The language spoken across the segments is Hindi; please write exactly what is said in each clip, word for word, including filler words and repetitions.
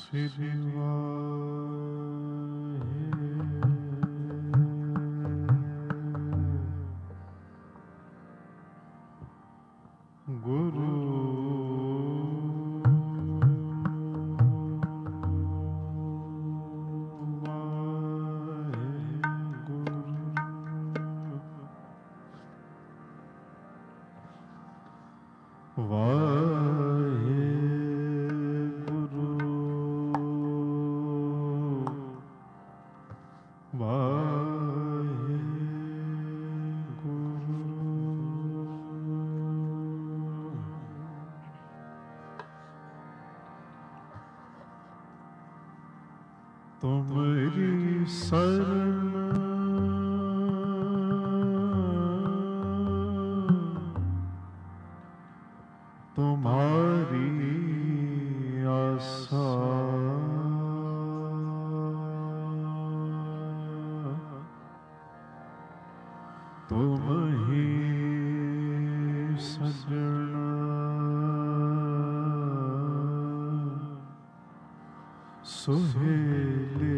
श्री गुरु तुम्हारी शरण तुम्हारी आशा तुम ही सजना सुहेले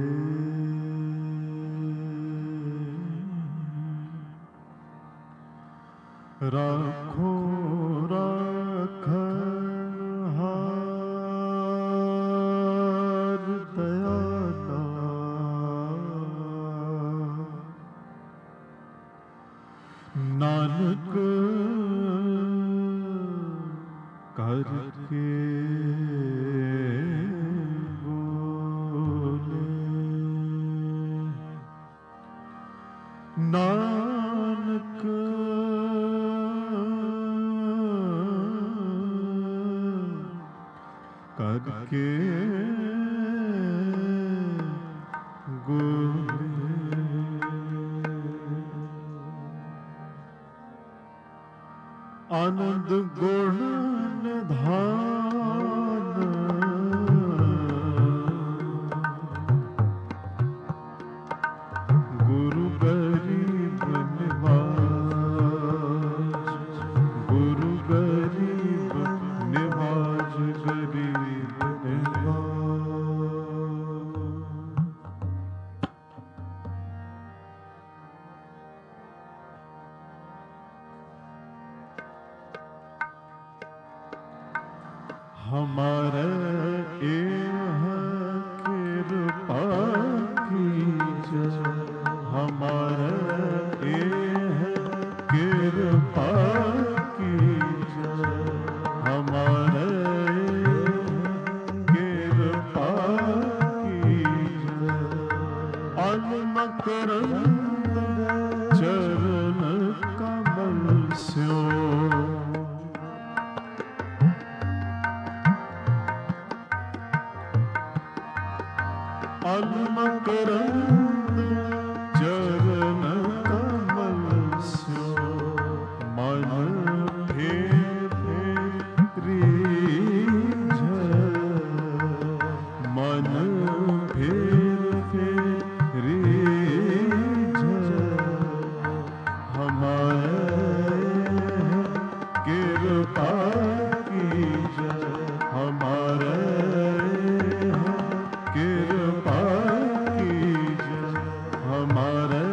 राखो राखनहार दयाला नानक करके नानक करके गोले आनंद गुण निधान गुरु गरीब निवाज गुरु गरीब निवाज गरीब हमारे एह कृपा कीजय हमारे एह कृपा कीजय हमारे कृपा कीजय अलमकरंद चरण कमल स्यो अलमकरंद चरण कमल स्यो मन फेरी मन फेरी हमारे कृपा कीजय हमारे कृपा कीजय हमारे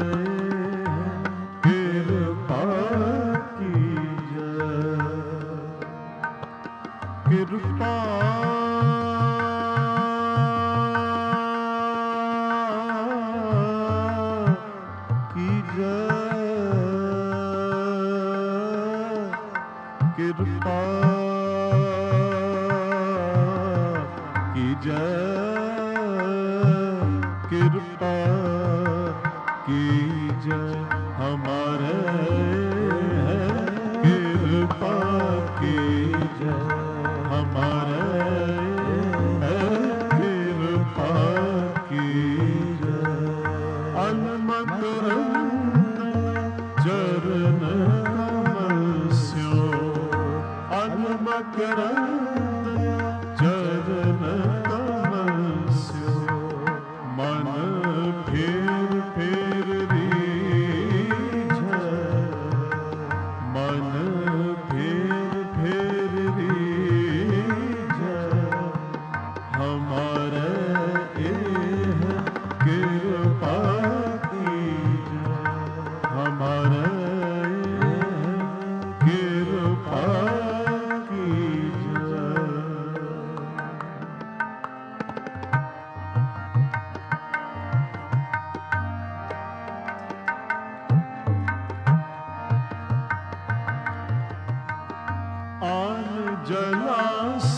कृपा कीजय कृपा कीजय कृपा कीजय कृपा कीजय हमारे कृपा कीजय हमारे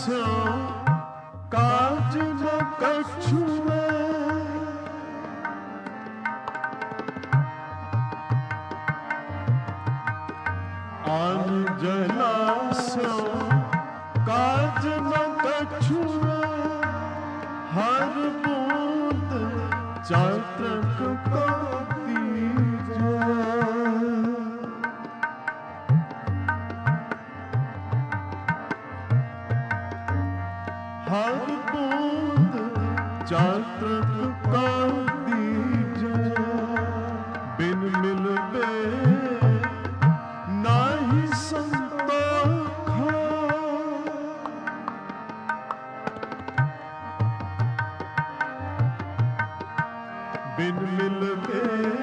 स्यो काज न कछुए आन जलास्यो काज न कछुए हर बूंद चातक को दीजे हर बूंद चातक को दीजे बिन मिलबे नाही संतोखा बिन मिलबे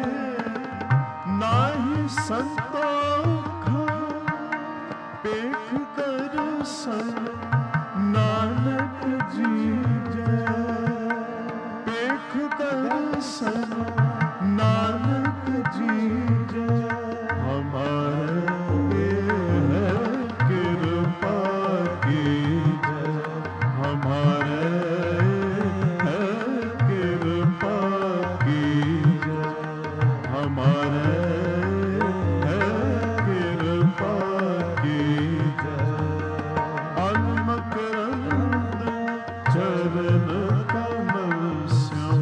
नाही संतोखा पेख कर सन नानक जीजे पेख कर सन नानक जीजे हमारे है कृपा कीजे हमारे है कृपा कीजे हमारे है कृपा कीजे अलमकरंद चरण कमल स्यो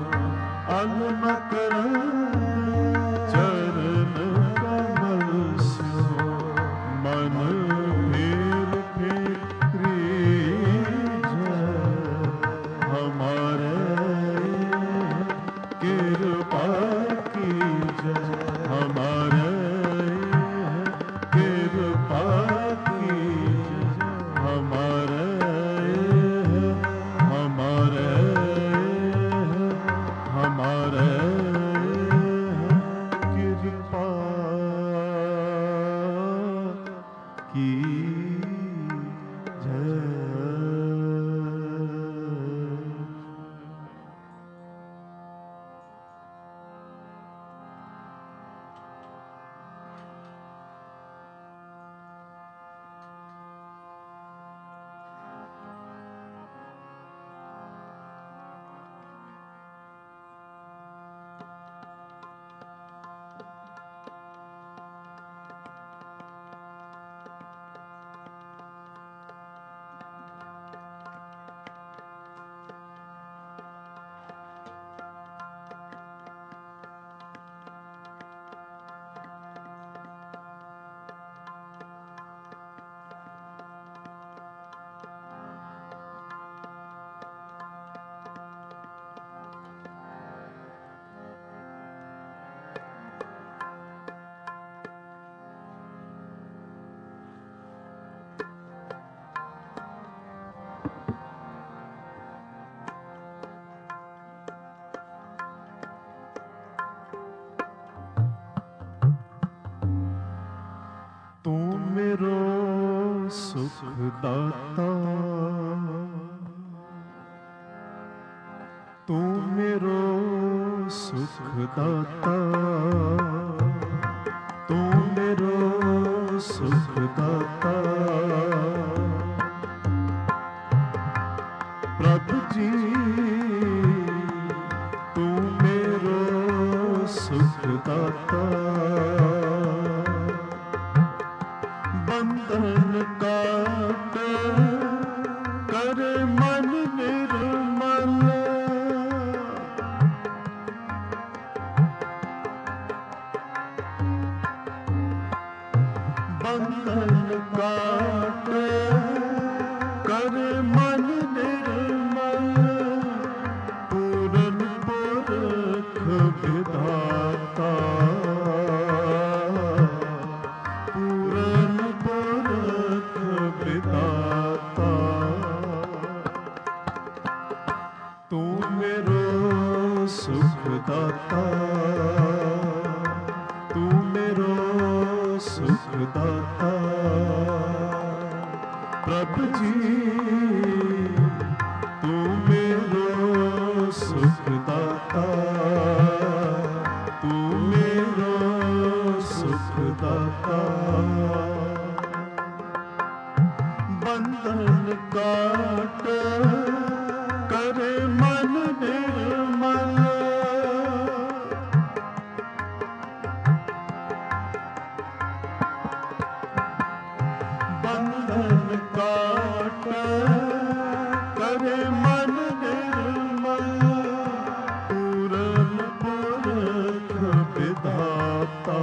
अलमकरंद चरण कमल स्यो मन फेर फेरी हमारे कृपा कीजे हमारे कृपा कीजे हमारे हमारे हमारे कृपा की जय। तू मेरो सुख दाता तू मेरो सुख दाता तू मेरो सुख दाता प्रभु जी तू मेरो सुख दाता बंधन काट कर मन निर्मल बंधन काट कर मन निर्मल पूरन पुरख विधाता पूरन पुरख विधाता तू मेरो सुख दाता तू मेरो सुख दाता प्रभु जी तू मेरो सुख दाता तू मेरो सुख दाता बंधन का काट करे मन निर्मल। बंधन काट करे मन निर्मल। पूरन पुरख विधाता,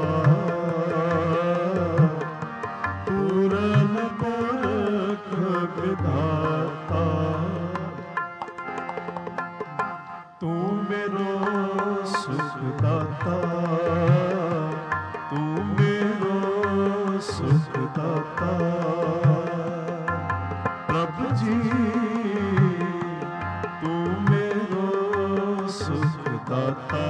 पूरन पुरख विधाता। तू मेरो सुखदाता, तू मेरो सुखदाता। प्रभु जी तू मेरो सुखदाता।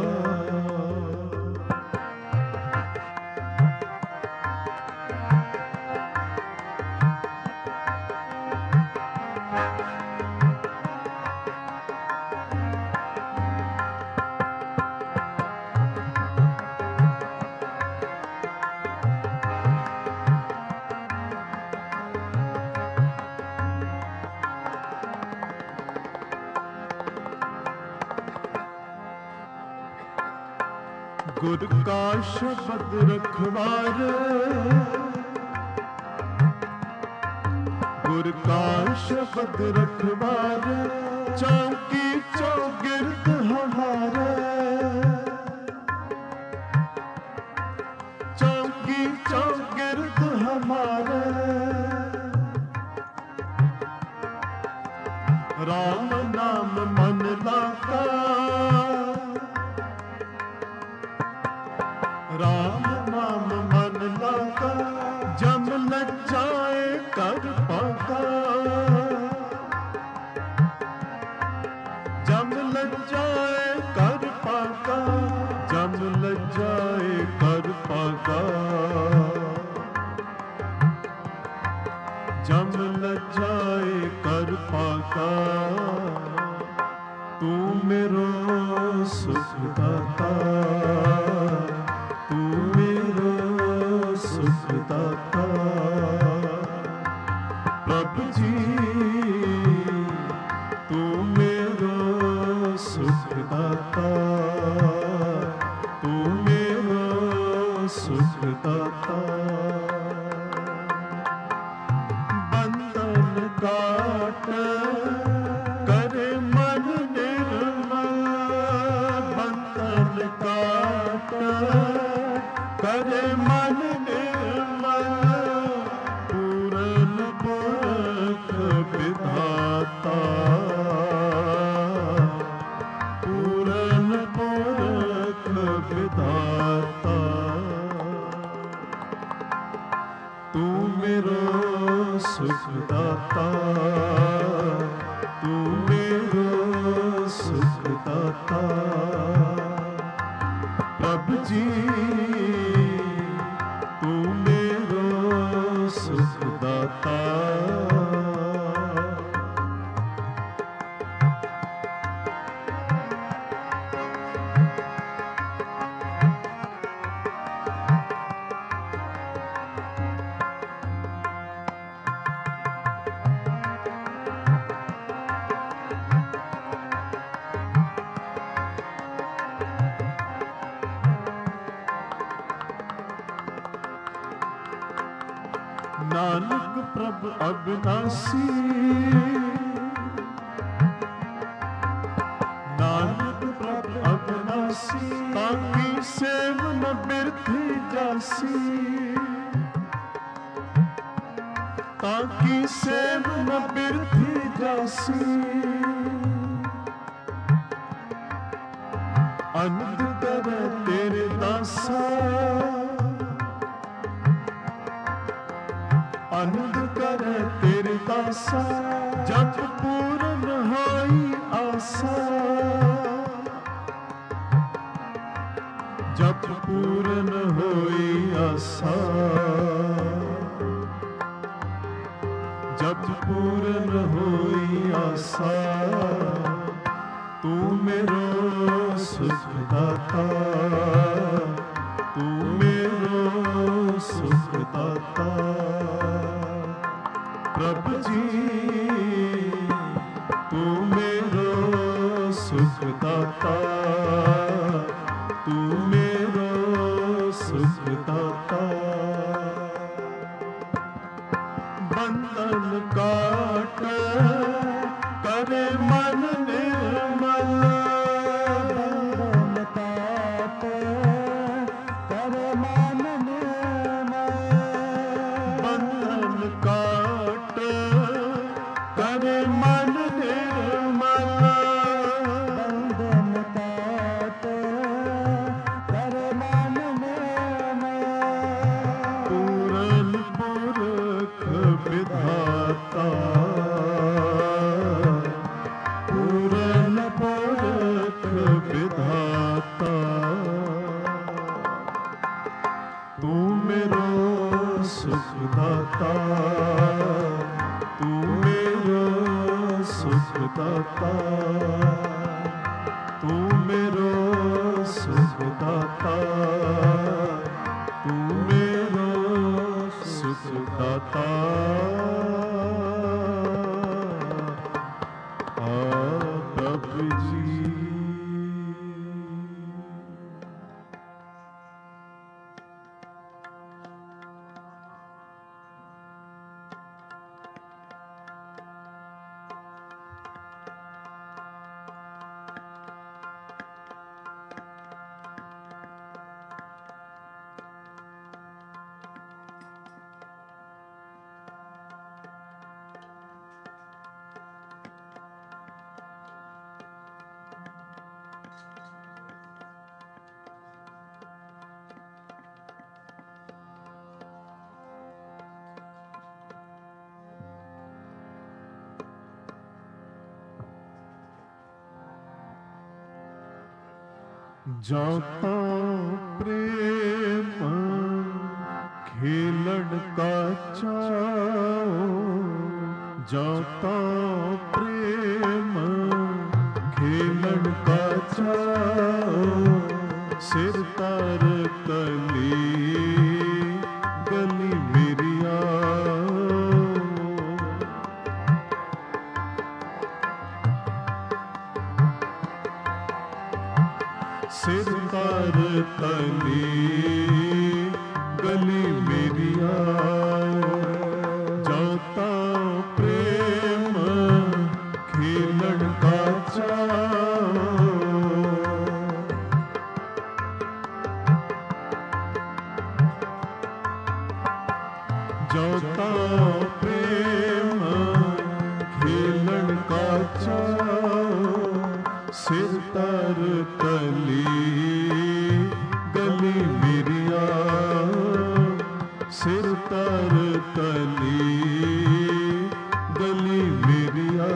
गुर का शब्द रखवार, गुर का शब्द रखवार। चौकी चौगिर्द हमारे, चौकी चौगिर्द हमारे। राम नाम मन लाता, राम नाम मन लाता। जम लग जाए कर पाता, जम लग जाए कर पाता। जम लग जाए कर पाता, जम लग जाए कर पाता। तू मेरो सुखदाता, तू मेरो सुखदाता। प्रभु जी तू मेरो सुखदाता, तू मेरो सुखदाता। बंधन काट करे मन निर्मल। बंधन काट करे मन निर्मल। पूरन पुरख विधाता, पूरन पुरख विधाता। तू मेरो सुखदाता, तू मेरो सुखदाता। प्रभु जी तू मेरो सुखदाता। नानक प्रभु अविनाशी, नानक प्रभु अविनाशी। ताकि सेव न बिरथी जासी, ताकि सेव न बिरथी जासी। अनंद कर तेरे दासा, आनंद कर तेरे दासा। जब पूर्ण होई आशा, जब पूर्ण होई आशा। जब पूर्ण होई आशा। तू मेरो सुखदाता, तू मेरो सुखदाता। प्रभु जी तू मेरो सुख दाता, तू मेरो सुख दाता। बंधन काट करे मन निर्मल, बंधन काट करे मन निर्मल, बंधन काट करे मन निर्मल, बंधन काट करे मन निर्मल। पूरन पुरख विधाता, पूरन पुरख विधाता, तू मेरो सुख दाता, तू मेरो सुख दाता, तू मेरो सुख दाता, तू मेरो सुख दाता। आ प्रभु जी जाता प्रेम खेलन का चाओ, जाता प्रेम खेलन का चाओ। सिर तार कली गली मेरिया, सिर तार तली गली मेरिया। जाता प्रेम खेलन का चाओ, जाता प्रेम खेलन का चाओ। सिर तार तली गली मेरिया, सिर तार तली गली मेरिया,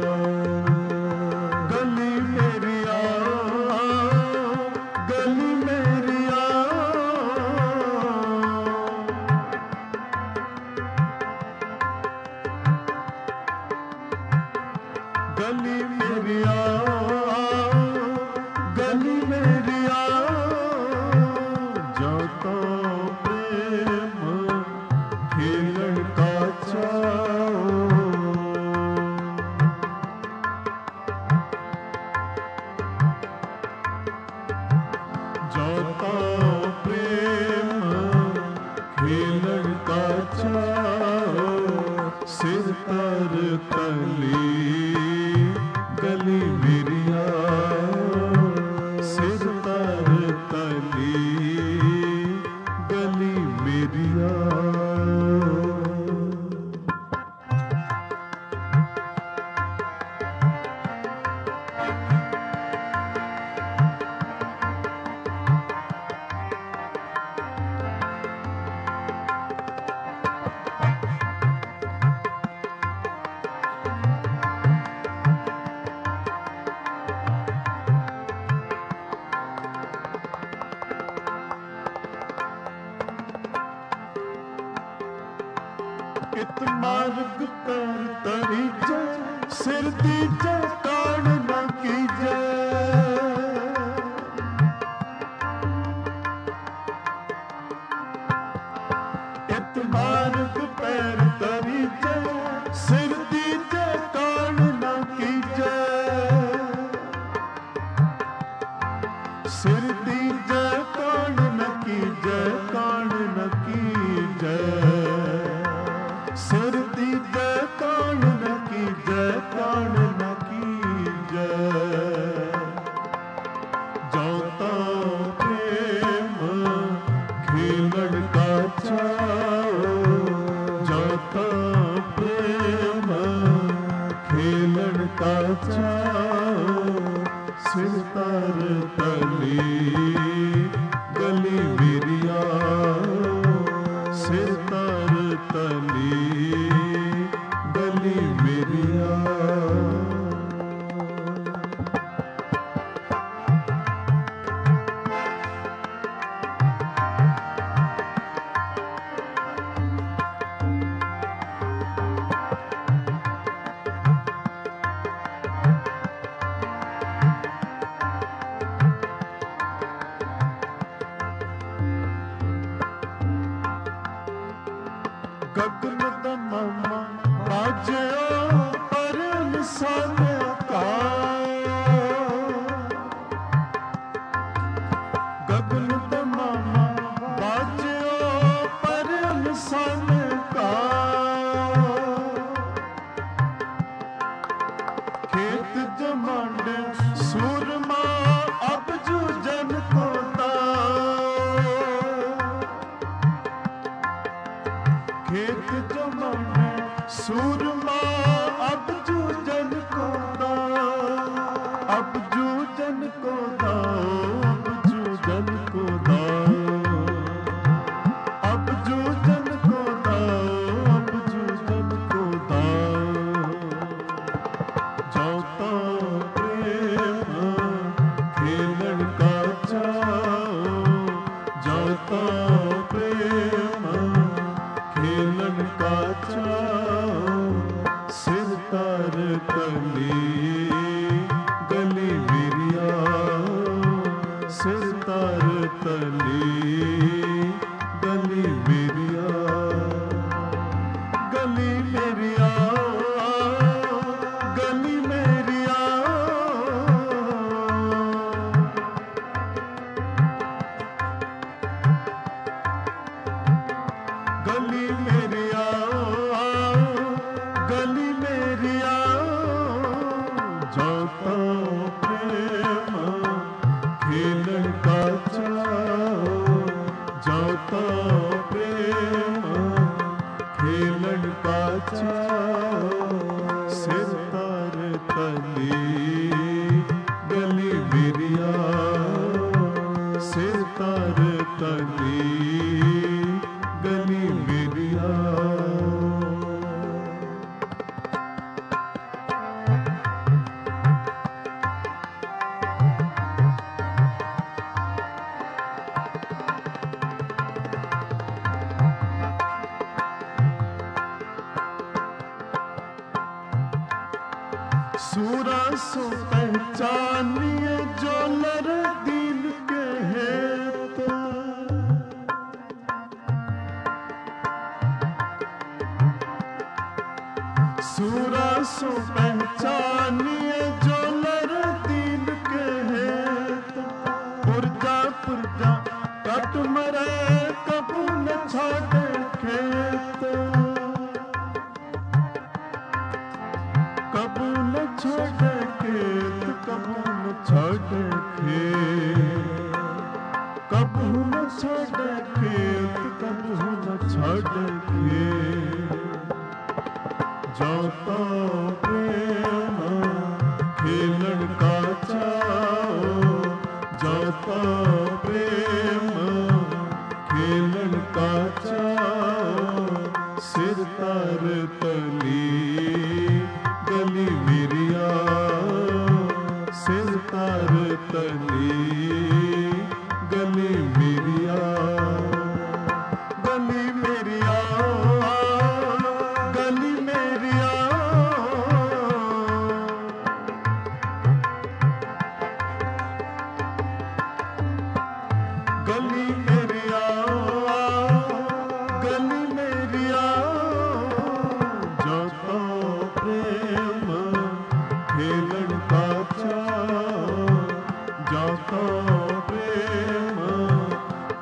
गली मेरिया, गली मेरिया, गली मेरिया, गली मेरिया। जाता प्रेम खेलन का चाओ, जाता प्रेम खेलन का चाओ। सिर तर तली गली मेरिया, सिर तर तली गली मेरिया। इत मार्ग पर तरीजे, सिर दीजे कान न कीजे। इत मार्ग पर तरीजे, का चाओ सिर तर तली गली मेरिया सिर तर तली गली मेरिया गगन दमामा बाजो पर निशान का गगन दमामा बाजो पर निशान का खेत जमांड सूरमा अब जूझन को दा खेत जमाने सूरमा अब जूझन को दा अब जूझन को दा अब जूझन को दा अब जूझन को दा अब जूझन को दा जाता प्रेम खेलन का चाओ जाता प्रेम खेलन का चाओ सिर तर तली गली मेरिया सिर तर तली गली मेरिया गली मेरिया गली मेरिया गली मेरिया गली मेरिया जाता प्रेम खेलन का चाओ जाता प्रेम खेलन का चाओ सिर तर तली गली मेरिया सिर तर तली गली मेरिया सूरा सो पहचानिए जो लर दीन के हेत सूरा सो पहचानिए जो लर दीन के हेत पुरजा पुरजा कट मरे कबू न छाड़े खेत कबू न छाड़े खेत कबू न छाड़े खेत कबू न छाड़े खेत कबू न छाड़े खेत जाता प्रेम खेलन का चाओ जाता प्रेम खेलन का चाओ सिर तर तली गली मेरिया सिर तर तली गली मेरिया गली मेरिया गली मेरिया गली मेरिया गली मेरिया जाता प्रेम खेलन का चाओ जाता प्रेम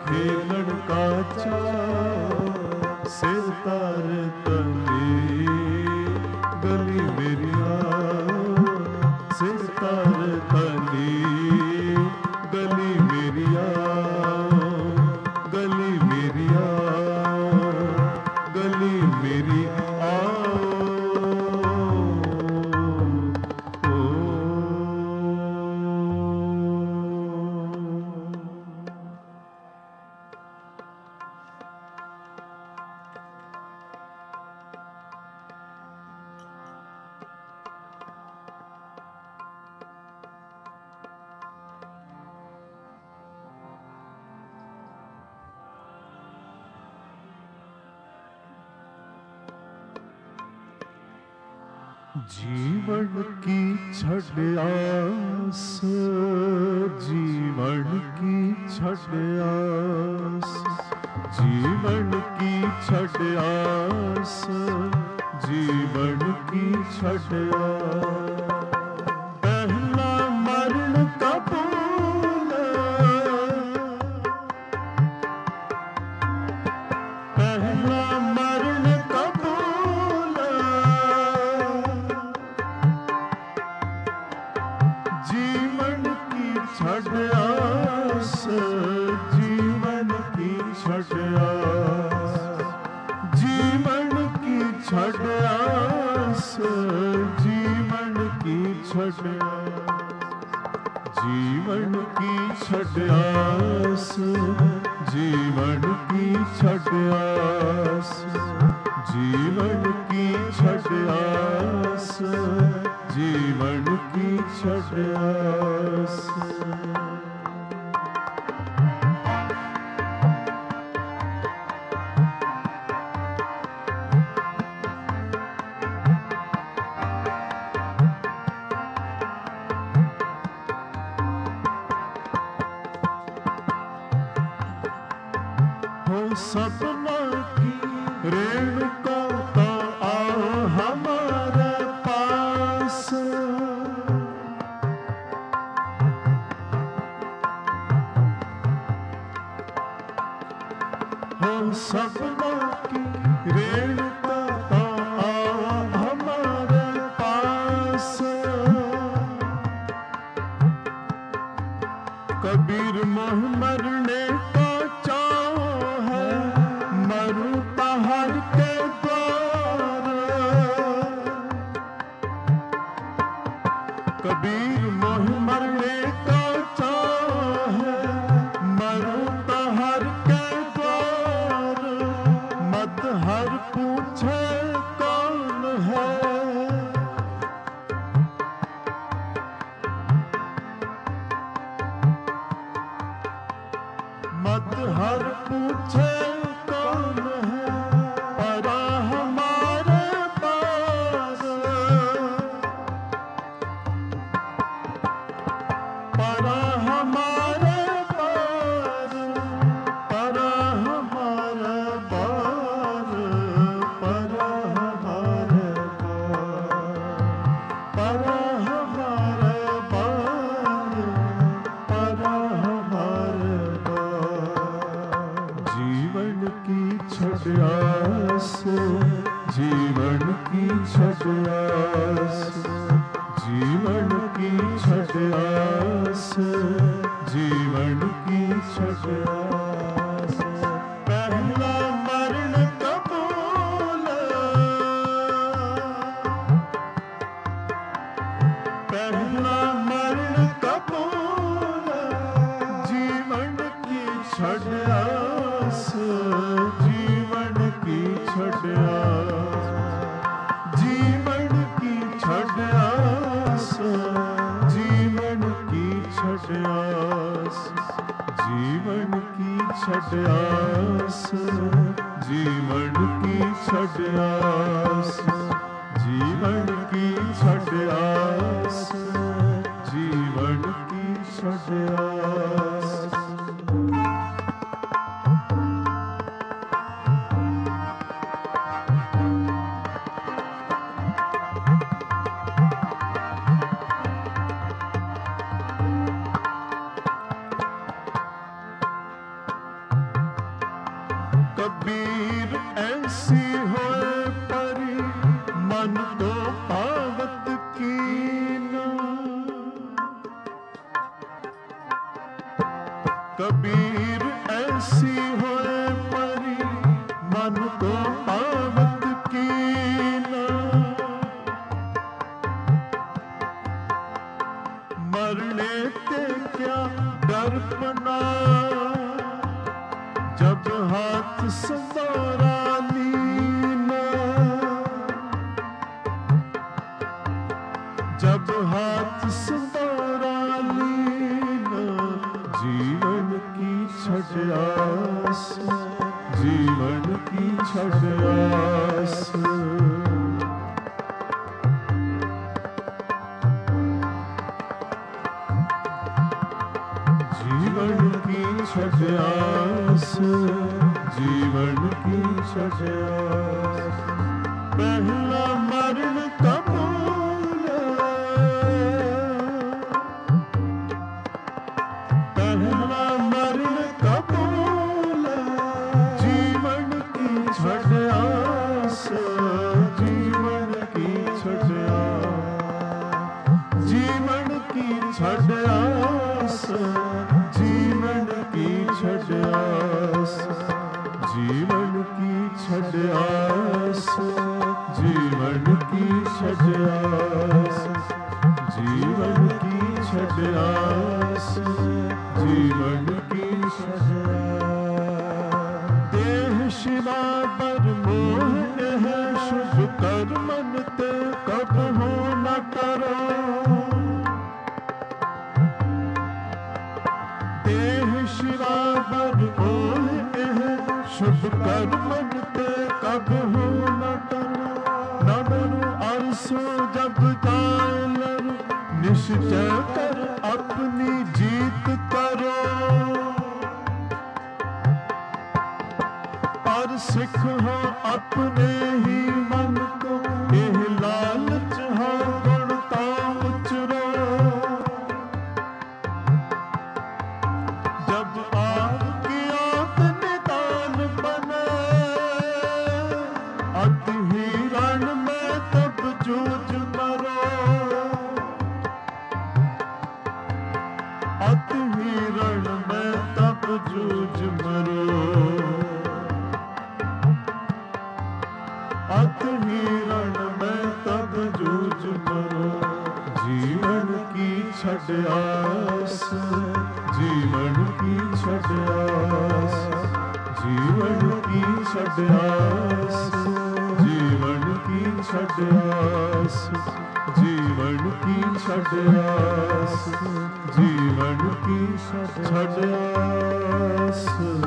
जीवन की छड़ आस, जीवन की छड़ आस, जीवन की छड़ आस, जीवन की छड़ आस। पहला मरण कबूल, पहला मरण कबूल, जीवन की छड़ आस, जीवन की छड़ आस, जीवन की छड़ आस, जीवन की छड़ आस, जीवन की छड़ आस, जीवन की छड़ आस, जीवन की छड़ आस, जीवन की छड़ आस। हो सपना की रेणुका तो आओ हमारे पास, हो सपना की रेणुका तो आओ हमारे पास। कबीर मोह मरने का चाओ है, मरूं पहाड़ के द्वार। कबीर मोह मरने का चाओ है, मरूं पहाड़ के द्वार। मत हर पूछे कौन है, मत हर पूछे कौन है, परा हमारे पास, परा हमारे पास, परा हमारे पास, परा हमारे पास, परा हमारे पास, परा हमारे पास। जीवन की छड़ आस, जीवन की छड़ आस, जीवन की छड़ आस, जीवन की छड़ आस। पहला मरण कबूल, पहला मरण कबूल, जीवन की छड़ आस, जीवन की छड़ आस, जीवन की छड़ आस, जीवन की छड़ आस, जीवन की छड़ आस, जीवन की छड़ आस, जीवन की छड़ आस, जीवन की छड़ आस। कबीर ऐसी होए परी, मन को पावत कीना। कबीर ऐसी होए परी, मन को पावत कीना। मरने ते क्या दर्पणा, जब हाथ संवारा लीना। जब हाथ संवारा लीना, जीवन की छड़ आस, जीवन की छड़ आस। छड्यास, जीवन की छड्यास। पहला मरण कबूल, पहला मरण कबूल, जीवन की छड्यास, जीवन की छड्यास। जीवन की छड्यास, जीवन की छड्यास। जीवन की छड्यास, जीवन की छड्यास। जीवन की छड्यास, जीवन की छड्यास। देह शिवा पर मोह है, शुभ कर्मन ते कब हो न करो। देह शिवा पर मोह है, शुभ कर्मन ते कब हो न करो। नवरु अरसो जब जाए लरू, निश्चय कर अपनी जीत करो। और सिख हो अपने ही मन को, यह लालच हो गुणता उचरो। जब आपकी आंख निदान बने, अति हिरण में तब जूझ मरो। अति हिरण में तब जूझ मरो। अति हिरण में तब जूझ मरो। जीवन की छड्यास, जीवन की छड्यास। जीवन की छड्यास, जीवन की छड्यास। जीवन की छड्यास, जीवन की छड्यास।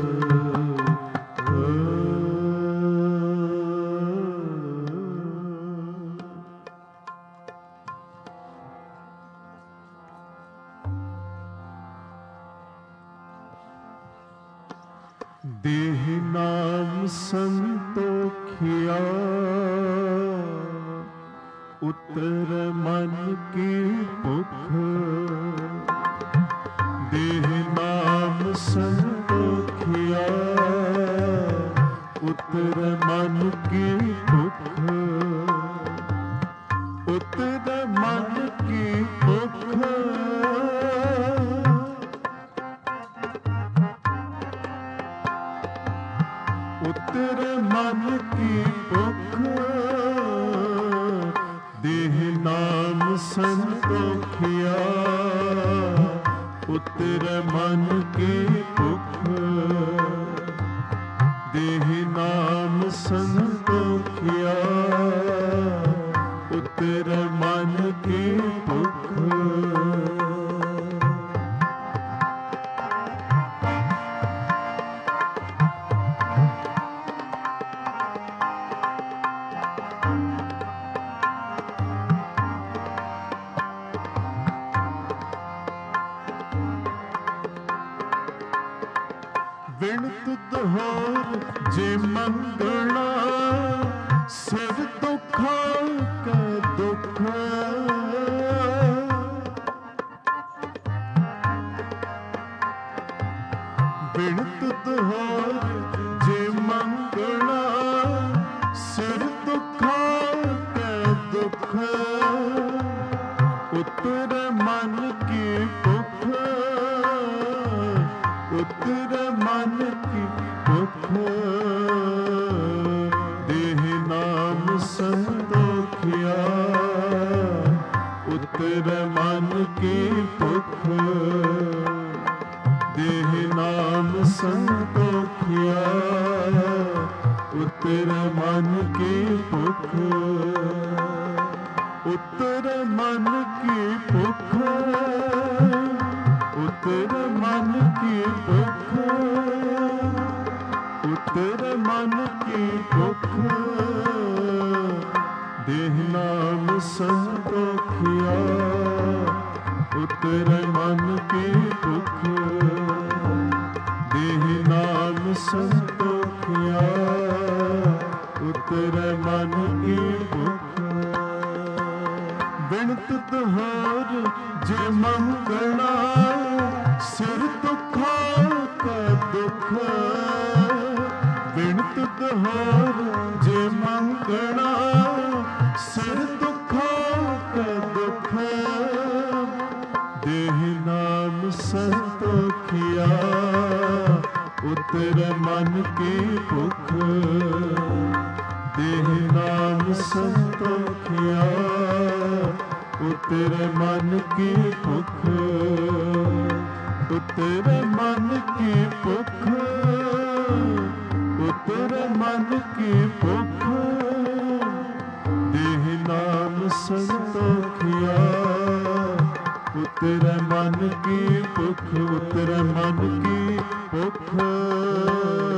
देह नाम संतोखिया, उतर मन की भुख। देह नाम संतोखिया, उतर मन की भुख। उतर मन की भुख, उतर मन की भुख। देह नाम संतोखिया, उतर मन की भुख। देह नाम संतोखिया, उतर मन की भुख। बिन तुद होर जे मंगना, सिर दुखा के दुख। बिन तुद होर जे मंगना, सिर दुखा के दुख। उतर मन की भुख, उतर मन की भुख। देह नाम संतोखिया, उतर मन की भुख। देह नाम संतोखिया, उतर मन की भुख। उतर मन की भुख, उतर मन की भुख। उतर मन की भुख। देह नाम संतोखिया, उतर मन की भुख। संतोखिया उतरे मन की भुख। बिनत तुहार जे मंगना सिर दुखा का दुख। बिनत तुहार जे मंगना सिर दुखा का दुख। देह नाम संतोखिया उतर मन की भुख। देह नाम संतोखिया उतर मन की भुख। उतर मन की भुख। उतर मन की भुख। देह नाम संतोखिया उतर मन की भुख। उतर मन की भुख।